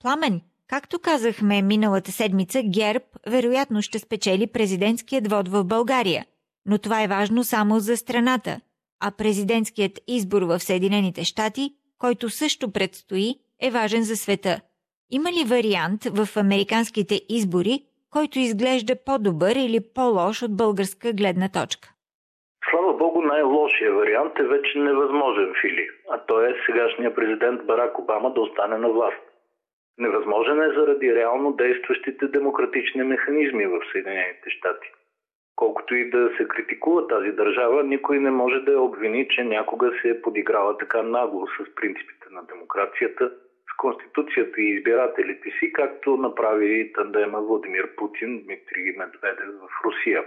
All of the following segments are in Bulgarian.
Пламен, както казахме миналата седмица, ГЕРБ вероятно ще спечели президентският вод в България, но това е важно само за страната, а президентският избор в Съединените щати, който също предстои, е важен за света. Има ли вариант в американските избори, който изглежда по-добър или по-лош от българска гледна точка? Слава Богу, най-лошия вариант е вече невъзможен, Фили, а то е сегашният президент Барак Обама да остане на власт. Невъзможен е заради реално действащите демократични механизми в Съединените щати. Колкото и да се критикува тази държава, никой не може да я обвини, че някога се е подиграла така нагло с принципите на демокрацията, с Конституцията и избирателите си, както направи тандема Владимир Путин, Дмитрий Медведев в Русия.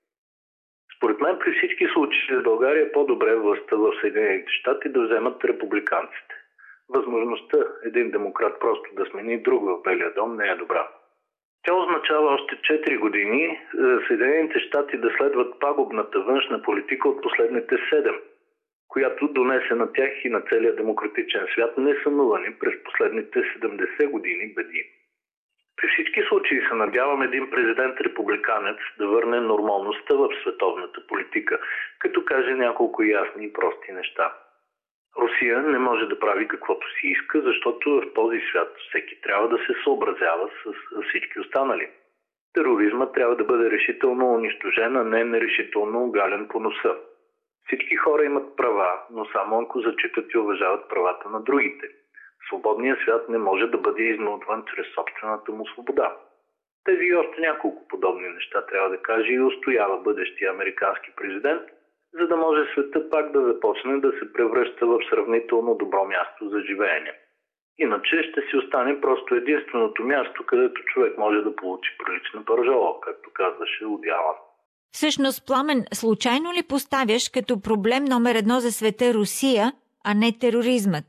Според мен при всички случаи в България е по-добре властта в Съединените щати да вземат републиканците. Възможността един демократ просто да смени друг в Белия дом не е добра. Тя означава още 4 години Съединените щати да следват пагубната външна политика от последните 7, която донесе на тях и на целия демократичен свят несъмнувани през последните 70 години беди. При всички случаи се надявам един президент-републиканец да върне нормалността в световната политика, като каже няколко ясни и прости неща. Русия не може да прави каквото си иска, защото в този свят всеки трябва да се съобразява с всички останали. Тероризма трябва да бъде решително унищожен, а не нерешително угален по носа. Всички хора имат права, но само ако зачитат и уважават правата на другите. Свободният свят не може да бъде изнудван чрез собствената му свобода. Тези и още няколко подобни неща трябва да каже и устоява бъдещия американски президент, за да може света пак да започне да се превръща в сравнително добро място за живеене. Иначе ще си остане просто единственото място, където човек може да получи прилична пържола, както казваше Уди Алън. Всъщност, Пламен, случайно ли поставяш като проблем номер 1 за света Русия, а не тероризмът?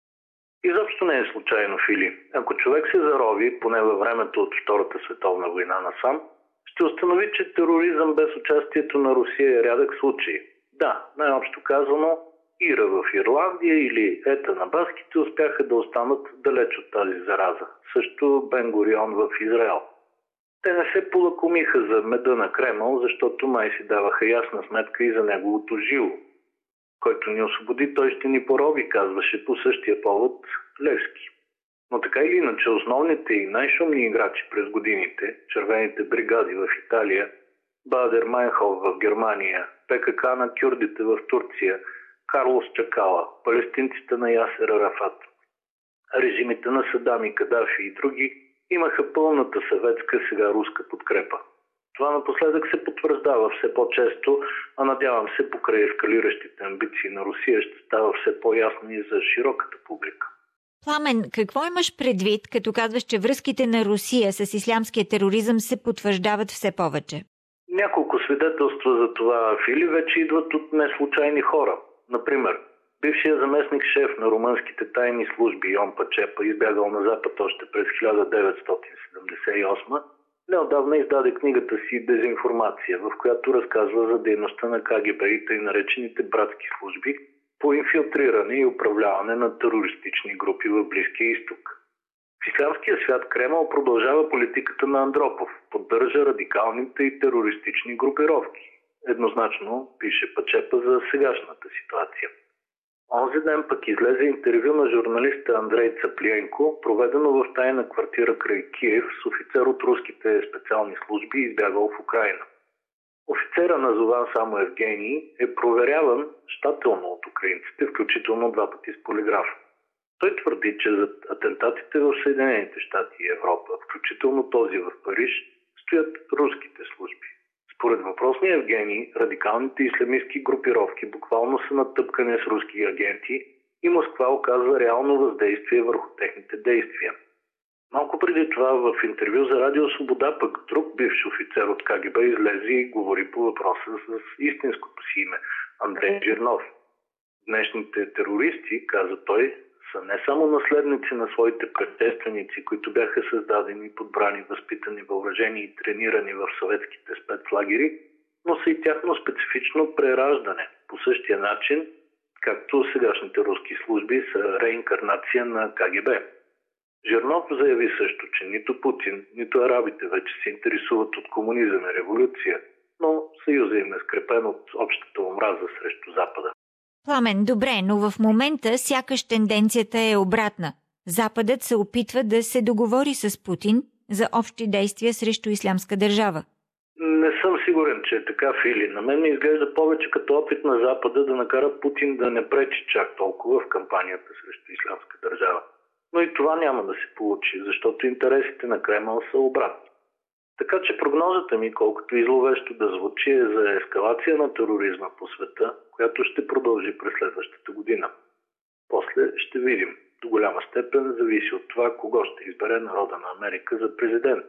Изобщо не е случайно, Фили. Ако човек се зарови, поне във времето от Втората световна война насам, ще установи, че тероризъм без участието на Русия е рядък случай. Да, най-общо казано, Ира в Ирландия или Ета на баските успяха да останат далеч от тази зараза. Също Бен Гурион в Израел. Те не се полакомиха за меда на Кремъл, защото май си даваха ясна сметка и за неговото жило. Който ни освободи, той ще ни пороби, казваше по същия повод Левски. Но така или иначе, основните и най-шумни играчи през годините, червените бригади в Италия, Бадер Майнхоф в Германия, ПКК на кюрдите в Турция, Карлос Чакала, палестинците на Ясер Арафат, режимите на Садам и Кадафи и други, имаха пълната съветска, сега руска подкрепа. Това напоследък се потвърждава все по-често, а надявам се покрай ескалиращите амбиции на Русия ще става все по-ясно и за широката публика. Пламен, какво имаш предвид, като казваш, че връзките на Русия с ислямския тероризъм се потвърждават все повече? Няколко свидетелства за това, Фили, вече идват от неслучайни хора. Например, бившият заместник шеф на румънските тайни служби Йон Пачепа, избягал на Запад още през 1978, неотдавна издаде книгата си «Дезинформация», в която разказва за дейността на КГБ и тъй наречените братски служби по инфилтриране и управляване на терористични групи в Близкия изток. В ислямския свят Кремъл продължава политиката на Андропов, поддържа радикалните и терористични групировки. Еднозначно пише Пачепа за сегашната ситуация. Онзи ден пък излезе интервю на журналиста Андрей Цаплиенко, проведено в тайна квартира край Киев с офицер от руските специални служби, избягал в Украйна. Офицера, назован само Евгений, е проверяван щателно от украинците, включително 2 пъти с полиграф. Той твърди, че зад атентатите в Съединените щати и Европа, включително този в Париж, стоят руските служби. Според въпросния Евгений, радикалните ислямистки групировки буквално са натъпкани с руски агенти и Москва оказва реално въздействие върху техните действия. Малко преди това в интервю за Радио Свобода пък друг бивш офицер от КГБ излезе и говори по въпроса с истинското си име – Андрей Жирнов. Днешните терористи, каза той, са не само наследници на своите предшественици, които бяха създадени, подбрани, възпитани, въоръжени и тренирани в съветските спецлагери, но са и тяхно специфично прераждане, по същия начин, както сегашните руски служби са реинкарнация на КГБ. Жирнов заяви също, че нито Путин, нито арабите вече се интересуват от комунизъм и революция, но съюзът им е скрепен от общата омраза срещу Запада. Пламен, добре, но в момента сякаш тенденцията е обратна. Западът се опитва да се договори с Путин за общи действия срещу Ислямска държава. Не съм сигурен, че е така, Фили. На мен ми изглежда повече като опит на Запада да накара Путин да не пречи чак толкова в кампанията срещу Ислямска държава. Но и това няма да се получи, защото интересите на Кремъл са обратни. Така че прогнозата ми, колкото и зловещо да звучи, е за ескалация на тероризма по света, която ще продължи през следващата година. После ще видим. До голяма степен зависи от това, кого ще избере народа на Америка за президент.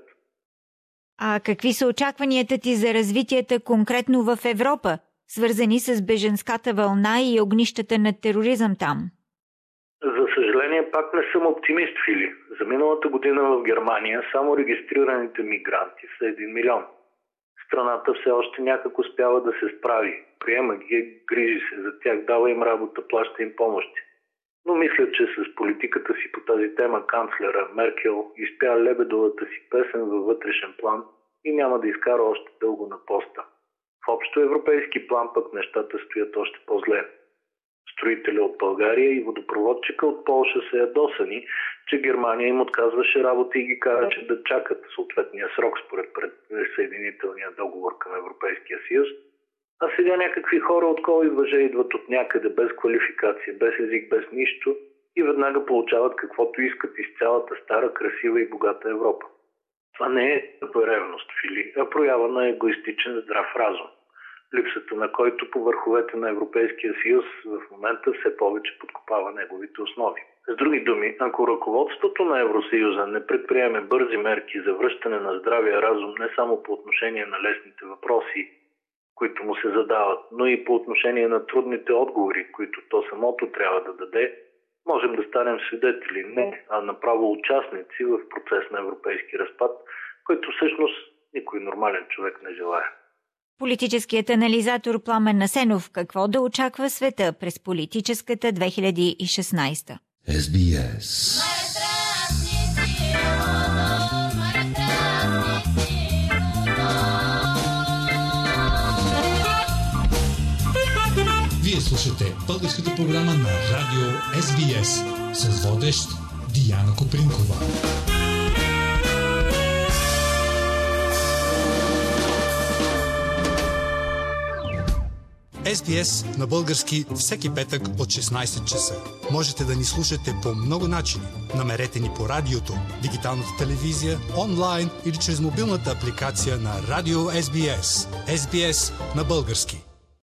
А какви са очакванията ти за развитията конкретно в Европа, свързани с бежанската вълна и огнищата на тероризъм там? За съжаление, пак не съм оптимист, Фили. За миналата година в Германия само регистрираните мигранти са 1 милион. Страната все още някак успява да се справи. Приема ги, грижи се за тях, дава им работа, плаща им помощи. Но мисля, че с политиката си по тази тема канцлера Меркел изпя лебедовата си песен във вътрешен план и няма да изкара още дълго на поста. В общо европейски план пък нещата стоят още по-зле. Строителя от България и водопроводчика от Полша са ядосани, че Германия им отказваше работа и ги караше да чакат съответния срок според присъединителния договор към Европейския съюз. А сега някакви хора от кол и въже идват от някъде без квалификация, без език, без нищо и веднага получават каквото искат из цялата стара, красива и богата Европа. Това не е ревност, Фили, а проява на егоистичен здрав разум, липсата на който по върховете на Европейския съюз в момента все повече подкопава неговите основи. С други думи, ако ръководството на Евросъюза не предприеме бързи мерки за връщане на здравия разум не само по отношение на лесните въпроси, които му се задават, но и по отношение на трудните отговори, които то самото трябва да даде, можем да станем свидетели не, а направо участници в процес на европейски разпад, който всъщност никой нормален човек не желае. Политическият анализатор Пламен Асенов, какво да очаква света през политическата 2016? SBS. Вие слушате българската програма на радио SBS с водещ Диана Копринкова. SBS на български всеки петък от 16 часа. Можете да ни слушате по много начини. Намерете ни по радиото, дигиталната телевизия, онлайн или чрез мобилната апликация на Радио SBS. SBS на български.